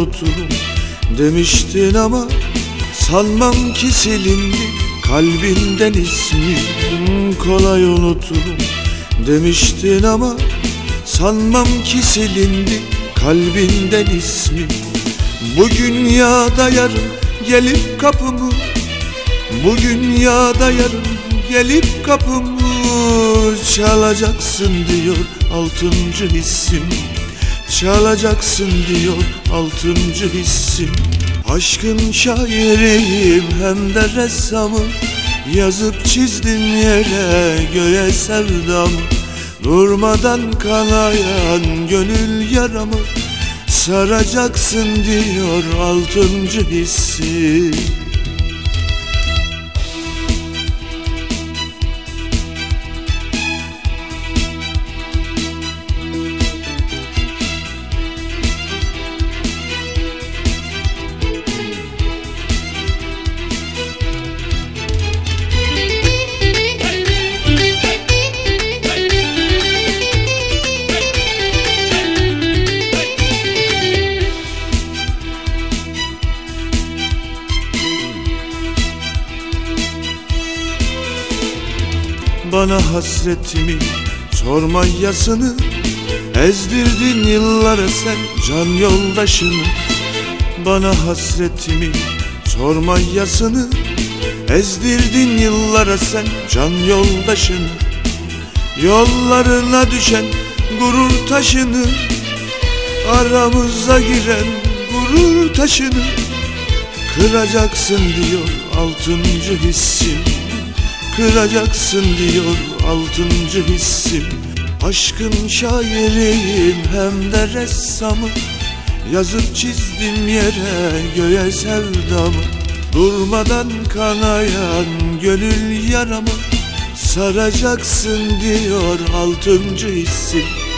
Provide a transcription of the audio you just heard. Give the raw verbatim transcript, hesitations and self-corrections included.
unuturum demiştin ama sanmam ki silindi kalbinden ismin. Kolay unuturum demiştin ama sanmam ki silindi kalbinden ismin. Bugün ya da yarın gelip kapımı, bugün ya da yarın gelip kapımı çalacaksın diyor altıncı hissim. Çalacaksın diyor altıncı hissim. Aşkın şairiyim hem de ressamım, yazıp çizdim yere göğe sevdamı. Durmadan kanayan gönül yaramı saracaksın diyor altıncı hissim. Bana hasretimi sorma yasını, ezdirdin yıllara sen can yoldaşını. Bana hasretimi sorma yasını, ezdirdin yıllara sen can yoldaşını. Yollarına düşen gurur taşını, aramıza giren gurur taşını kıracaksın diyor altıncı hissim. Kıracaksın diyor altıncı hissim. Aşkın şairiyim hem de ressamım, yazıp çizdim yere göğe sevdamı. Durmadan kanayan gönül yaramı saracaksın diyor altıncı hissim.